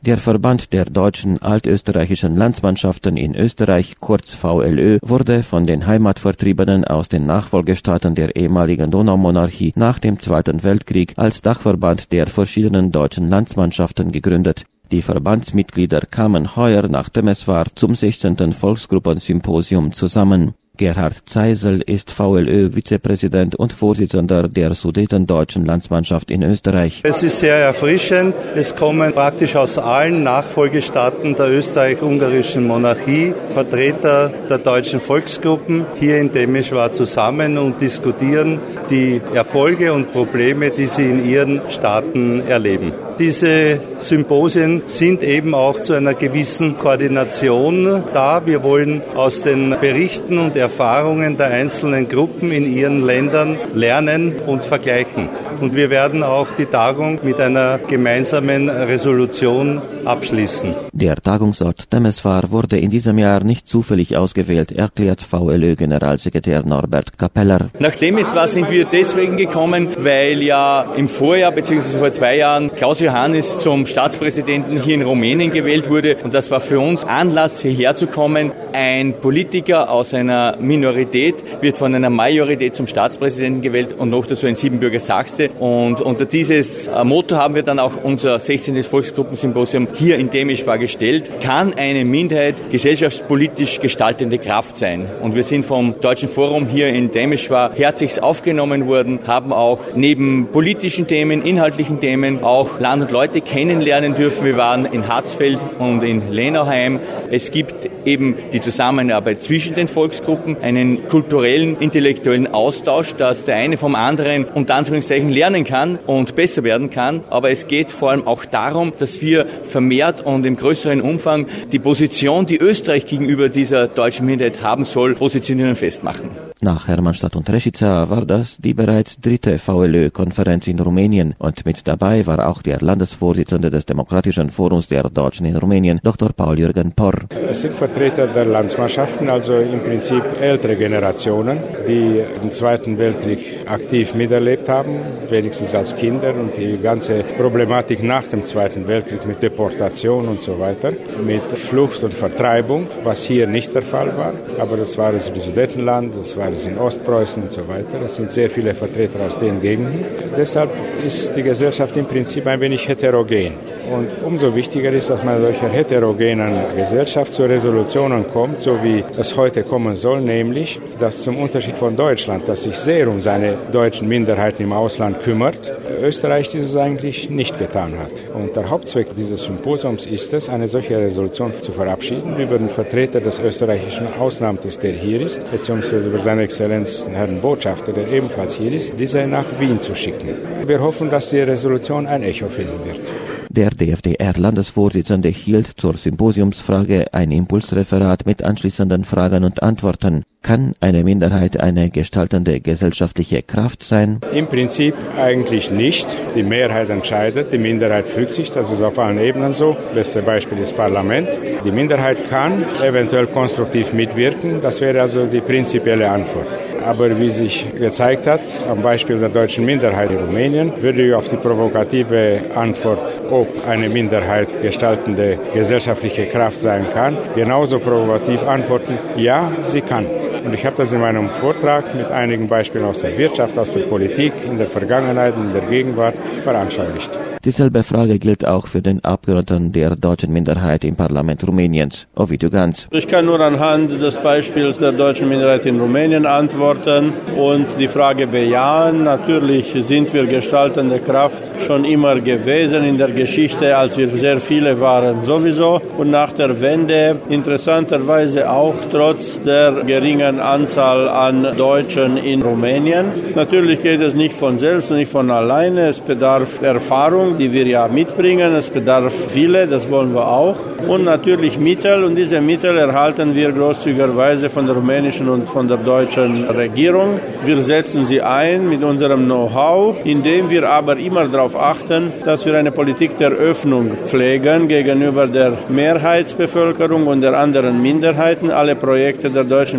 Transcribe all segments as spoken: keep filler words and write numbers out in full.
Der Verband der deutschen altösterreichischen Landsmannschaften in Österreich, kurz V L Ö, wurde von den Heimatvertriebenen aus den Nachfolgestaaten der ehemaligen Donaumonarchie nach dem Zweiten Weltkrieg als Dachverband der verschiedenen deutschen Landsmannschaften gegründet. Die Verbandsmitglieder kamen heuer nach Temeswar zum sechzehnten Volksgruppensymposium zusammen. Gerhard Zeisel ist V L Ö-Vizepräsident und Vorsitzender der Sudetendeutschen Landsmannschaft in Österreich. Es ist sehr erfrischend. Es kommen praktisch aus allen Nachfolgestaaten der österreich-ungarischen Monarchie Vertreter der deutschen Volksgruppen hier in Temeswar zusammen und diskutieren die Erfolge und Probleme, die sie in ihren Staaten erleben. Diese Symposien sind eben auch zu einer gewissen Koordination da. Wir wollen aus den Berichten und Erfahrungen der einzelnen Gruppen in ihren Ländern lernen und vergleichen. Und wir werden auch die Tagung mit einer gemeinsamen Resolution abschließen. Der Tagungsort Temeswar wurde in diesem Jahr nicht zufällig ausgewählt, erklärt V L Ö-Generalsekretär Norbert Kappeler. Nach Temeswar sind wir deswegen gekommen, weil ja im Vorjahr bzw. vor zwei Jahren Klaus Iohannis zum Staatspräsidenten hier in Rumänien gewählt wurde. Und das war für uns Anlass, hierher zu kommen. Ein Politiker aus einer Minorität wird von einer Majorität zum Staatspräsidenten gewählt und noch dazu ein Siebenbürger Sachse. Und unter dieses Motto haben wir dann auch unser sechzehntes Volksgruppensymposium hier in Temeswar gestellt. Kann eine Minderheit gesellschaftspolitisch gestaltende Kraft sein? Und wir sind vom Deutschen Forum hier in Temeswar herzlichst aufgenommen worden, haben auch neben politischen Themen, inhaltlichen Themen auch Land und Leute kennenlernen dürfen. Wir waren in Hatzfeld und in Lenauheim. Es gibt eben die Zusammenarbeit zwischen den Volksgruppen, einen kulturellen, intellektuellen Austausch, dass der eine vom anderen unter Anführungszeichen lernen kann und besser werden kann. Aber es geht vor allem auch darum, dass wir vermehrt und im größeren Umfang die Position, die Österreich gegenüber dieser deutschen Minderheit haben soll, positionieren und festmachen. Nach Hermannstadt und Rešica war das die bereits dritte V L Ö-Konferenz in Rumänien und mit dabei war auch der Landesvorsitzende des Demokratischen Forums der Deutschen in Rumänien, Doktor Paul-Jürgen Porr. Es sind Vertreter der Landsmannschaften, also im Prinzip ältere Generationen, die den Zweiten Weltkrieg aktiv miterlebt haben, wenigstens als Kinder, und die ganze Problematik nach dem Zweiten Weltkrieg mit Deportation und so weiter, mit Flucht und Vertreibung, was hier nicht der Fall war, aber das war es im Sudetenland, das war es in Ostpreußen und so weiter. Es sind sehr viele Vertreter aus den Gegenden. Deshalb ist die Gesellschaft im Prinzip ein wenig heterogen. Und umso wichtiger ist, dass man in solcher heterogenen Gesellschaft zu Resolutionen kommt, so wie es heute kommen soll, nämlich, dass zum Unterschied von Deutschland, das sich sehr um seine deutschen Minderheiten im Ausland kümmert, Österreich dieses eigentlich nicht getan hat. Und der Hauptzweck dieses Symposiums ist es, eine solche Resolution zu verabschieden über den Vertreter des österreichischen Außenamtes, der hier ist, beziehungsweise über seine Exzellenz, Herrn Botschafter, der ebenfalls hier ist, diese nach Wien zu schicken. Wir hoffen, dass die Resolution ein Echo finden wird. Der D F D R-Landesvorsitzende hielt zur Symposiumsfrage ein Impulsreferat mit anschließenden Fragen und Antworten. Kann eine Minderheit eine gestaltende gesellschaftliche Kraft sein? Im Prinzip eigentlich nicht. Die Mehrheit entscheidet, die Minderheit fügt sich, das ist auf allen Ebenen so. Beste Beispiel ist Parlament. Die Minderheit kann eventuell konstruktiv mitwirken, das wäre also die prinzipielle Antwort. Aber wie sich gezeigt hat, am Beispiel der deutschen Minderheit in Rumänien, würde ich auf die provokative Antwort, ob eine Minderheit gestaltende gesellschaftliche Kraft sein kann, genauso provokativ antworten, ja, sie kann. Und ich habe das in meinem Vortrag mit einigen Beispielen aus der Wirtschaft, aus der Politik, in der Vergangenheit und in der Gegenwart veranschaulicht. Dieselbe Frage gilt auch für den Abgeordneten der deutschen Minderheit im Parlament Rumäniens, Ovidiu Ganz. Ich kann nur anhand des Beispiels der deutschen Minderheit in Rumänien antworten und die Frage bejahen. Natürlich sind wir gestaltende Kraft schon immer gewesen in der Geschichte, als wir sehr viele waren sowieso. Und nach der Wende interessanterweise auch trotz der geringen Anzahl an Deutschen in Rumänien. Natürlich geht es nicht von selbst und nicht von alleine. Es bedarf Erfahrung, die wir ja mitbringen. Es bedarf viele, das wollen wir auch. Und natürlich Mittel. Und diese Mittel erhalten wir großzügigerweise von der rumänischen und von der deutschen Regierung. Wir setzen sie ein mit unserem Know-how, indem wir aber immer darauf achten, dass wir eine Politik der Öffnung pflegen gegenüber der Mehrheitsbevölkerung und der anderen Minderheiten. Alle Projekte der deutschen Minderheit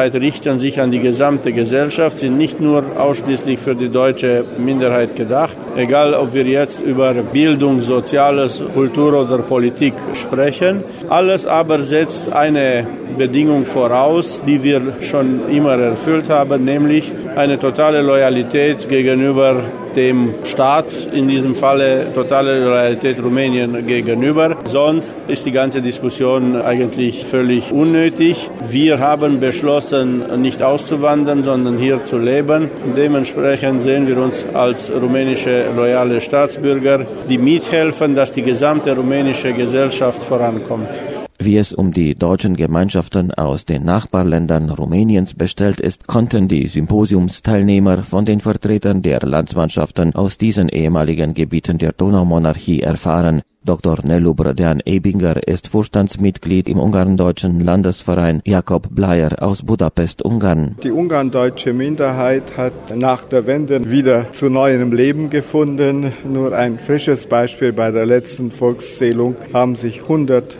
Minderheit richten sich an die gesamte Gesellschaft, sind nicht nur ausschließlich für die deutsche Minderheit gedacht. Egal, ob wir jetzt über Bildung, Soziales, Kultur oder Politik sprechen. Alles aber setzt eine Bedingung voraus, die wir schon immer erfüllt haben, nämlich eine totale Loyalität gegenüber dem Staat, in diesem Falle totale Loyalität Rumänien gegenüber. Sonst ist die ganze Diskussion eigentlich völlig unnötig. Wir haben beschlossen, nicht auszuwandern, sondern hier zu leben. Dementsprechend sehen wir uns als rumänische loyale Staatsbürger, die mithelfen, dass die gesamte rumänische Gesellschaft vorankommt. Wie es um die deutschen Gemeinschaften aus den Nachbarländern Rumäniens bestellt ist, konnten die Symposiumsteilnehmer von den Vertretern der Landsmannschaften aus diesen ehemaligen Gebieten der Donaumonarchie erfahren. Doktor Nelu Brădean-Ebinger ist Vorstandsmitglied im ungarndeutschen Landesverein Jakob Bleier aus Budapest, Ungarn. Die ungarndeutsche Minderheit hat nach der Wende wieder zu neuem Leben gefunden. Nur ein frisches Beispiel: Bei der letzten Volkszählung haben sich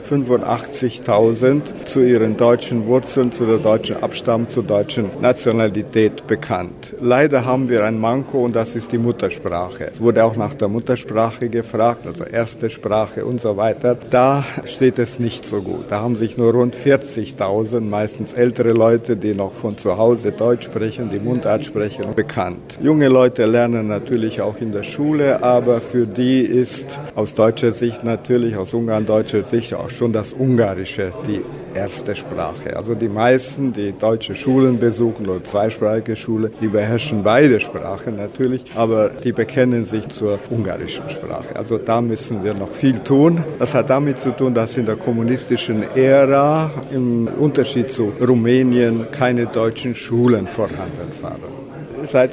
hundertfünfundachtzigtausend zu ihren deutschen Wurzeln, zu der deutschen Abstammung, zur deutschen Nationalität bekannt. Leider haben wir ein Manko, und das ist die Muttersprache. Es wurde auch nach der Muttersprache gefragt, also erste Sprache und so weiter. Da steht es nicht so gut. Da haben sich nur rund vierzigtausend, meistens ältere Leute, die noch von zu Hause Deutsch sprechen, die Mundart sprechen, bekannt. Junge Leute lernen natürlich auch in der Schule, aber für die ist aus deutscher Sicht natürlich, aus ungarndeutscher Sicht auch schon das Ungarische die erste Sprache. Also die meisten, die deutsche Schulen besuchen oder zweisprachige Schulen, die beherrschen beide Sprachen natürlich, aber die bekennen sich zur ungarischen Sprache. Also da müssen wir noch viel tun. Das hat damit zu tun, dass in der kommunistischen Ära im Unterschied zu Rumänien keine deutschen Schulen vorhanden waren. Seit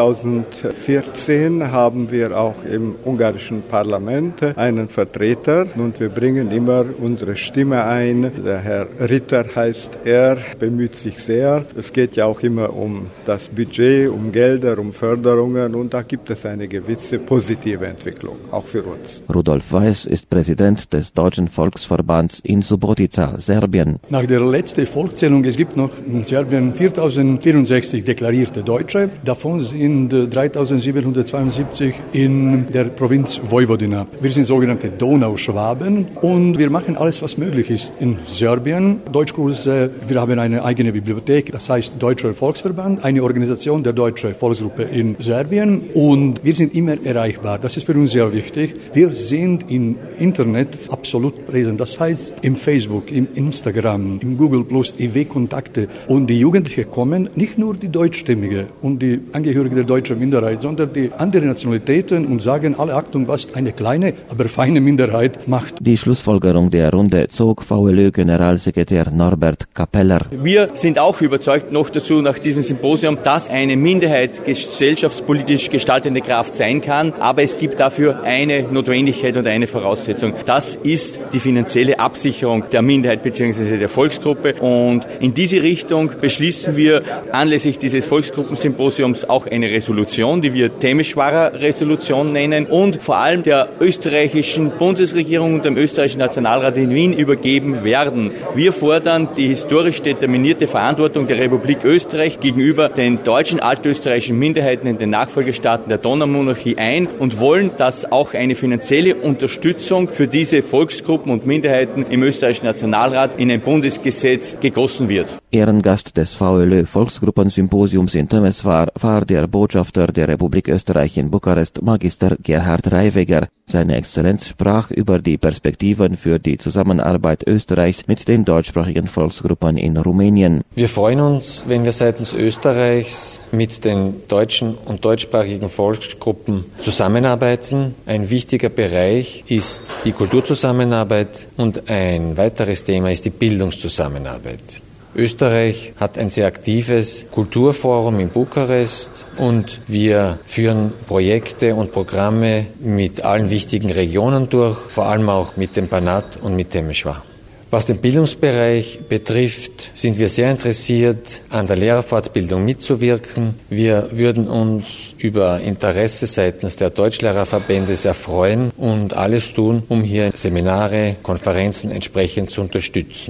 zweitausendvierzehn haben wir auch im ungarischen Parlament einen Vertreter und wir bringen immer unsere Stimme ein. Der Herr Ritter heißt er, bemüht sich sehr. Es geht ja auch immer um das Budget, um Gelder, um Förderungen, und da gibt es eine gewisse positive Entwicklung, auch für uns. Rudolf Weiß ist Präsident des Deutschen Volksverbands in Subotica, Serbien. Nach der letzten Volkszählung, es gibt noch in Serbien viertausendvierundsechzig deklarierte Deutsche. Davon sind dreitausendsiebenhundertzweiundsiebzig in der Provinz Vojvodina. Wir sind sogenannte Donauschwaben und wir machen alles, was möglich ist in Serbien. Deutschkurse, wir haben eine eigene Bibliothek, das heißt Deutscher Volksverband, eine Organisation der deutschen Volksgruppe in Serbien, und wir sind immer erreichbar. Das ist für uns sehr wichtig. Wir sind im Internet absolut präsent, das heißt im Facebook, im Instagram, im Google Plus, I W-Kontakte, und die Jugendlichen kommen, nicht nur die Deutschstämmige und die Angehörige der deutschen Minderheit, sondern die anderen Nationalitäten, und sagen alle: Achtung, was eine kleine, aber feine Minderheit macht. Die Schlussfolgerung der Runde zog V L Ö-Generalsekretär Norbert Kappeler. Wir sind auch überzeugt noch dazu nach diesem Symposium, dass eine Minderheit gesellschaftspolitisch gestaltende Kraft sein kann, aber es gibt dafür eine Notwendigkeit und eine Voraussetzung. Das ist die finanzielle Absicherung der Minderheit bzw. der Volksgruppe, und in diese Richtung beschließen wir anlässlich dieses Volksgruppensymposiums auch eine Resolution, die wir Temeswara-Resolution nennen, und vor allem der österreichischen Bundesregierung und dem österreichischen Nationalrat in Wien übergeben werden. Wir fordern die historisch determinierte Verantwortung der Republik Österreich gegenüber den deutschen altösterreichischen Minderheiten in den Nachfolgestaaten der Donaumonarchie ein und wollen, dass auch eine finanzielle Unterstützung für diese Volksgruppen und Minderheiten im österreichischen Nationalrat in ein Bundesgesetz gegossen wird. Ehrengast des V L Ö-Volksgruppensymposiums in Temeswar war der Botschafter der Republik Österreich in Bukarest, Magister Gerhard Reiweger. Seine Exzellenz sprach über die Perspektiven für die Zusammenarbeit Österreichs mit den deutschsprachigen Volksgruppen in Rumänien. Wir freuen uns, wenn wir seitens Österreichs mit den deutschen und deutschsprachigen Volksgruppen zusammenarbeiten. Ein wichtiger Bereich ist die Kulturzusammenarbeit und ein weiteres Thema ist die Bildungszusammenarbeit. Österreich hat ein sehr aktives Kulturforum in Bukarest und wir führen Projekte und Programme mit allen wichtigen Regionen durch, vor allem auch mit dem Banat und mit Temeswar. Was den Bildungsbereich betrifft, sind wir sehr interessiert, an der Lehrerfortbildung mitzuwirken. Wir würden uns über Interesse seitens der Deutschlehrerverbände sehr freuen und alles tun, um hier Seminare, Konferenzen entsprechend zu unterstützen.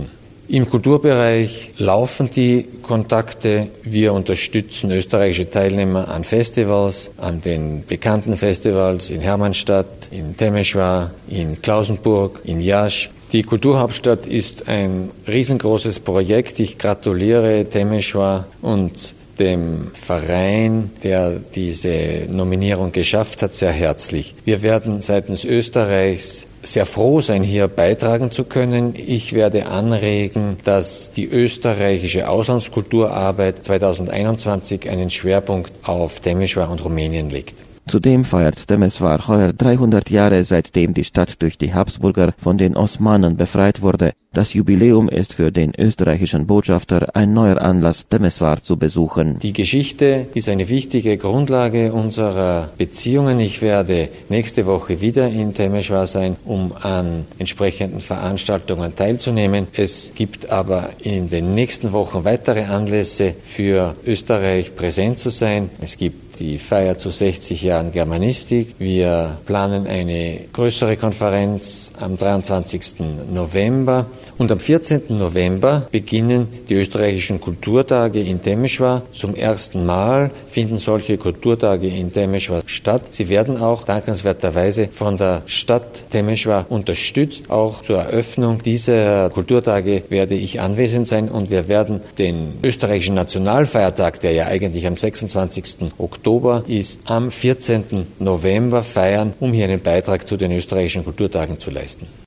Im Kulturbereich laufen die Kontakte. Wir unterstützen österreichische Teilnehmer an Festivals, an den bekannten Festivals in Hermannstadt, in Temeswar, in Klausenburg, in Iași. Die Kulturhauptstadt ist ein riesengroßes Projekt. Ich gratuliere Temeswar und dem Verein, der diese Nominierung geschafft hat, sehr herzlich. Wir werden seitens Österreichs sehr froh sein, hier beitragen zu können. Ich werde anregen, dass die österreichische Auslandskulturarbeit zweitausendeinundzwanzig einen Schwerpunkt auf Temeswar und Rumänien legt. Zudem feiert Temeswar heuer dreihundert Jahre, seitdem die Stadt durch die Habsburger von den Osmanen befreit wurde. Das Jubiläum ist für den österreichischen Botschafter ein neuer Anlass, Temeswar zu besuchen. Die Geschichte ist eine wichtige Grundlage unserer Beziehungen. Ich werde nächste Woche wieder in Temeswar sein, um an entsprechenden Veranstaltungen teilzunehmen. Es gibt aber in den nächsten Wochen weitere Anlässe für Österreich präsent zu sein. Es gibt die Feier zu sechzig Jahren Germanistik. Wir planen eine größere Konferenz am dreiundzwanzigsten November. Und am vierzehnten November beginnen die österreichischen Kulturtage in Temeswar. Zum ersten Mal finden solche Kulturtage in Temeswar statt. Sie werden auch dankenswerterweise von der Stadt Temeswar unterstützt. Auch zur Eröffnung dieser Kulturtage werde ich anwesend sein und wir werden den österreichischen Nationalfeiertag, der ja eigentlich am sechsundzwanzigsten Oktober ist, am vierzehnten November feiern, um hier einen Beitrag zu den österreichischen Kulturtagen zu leisten.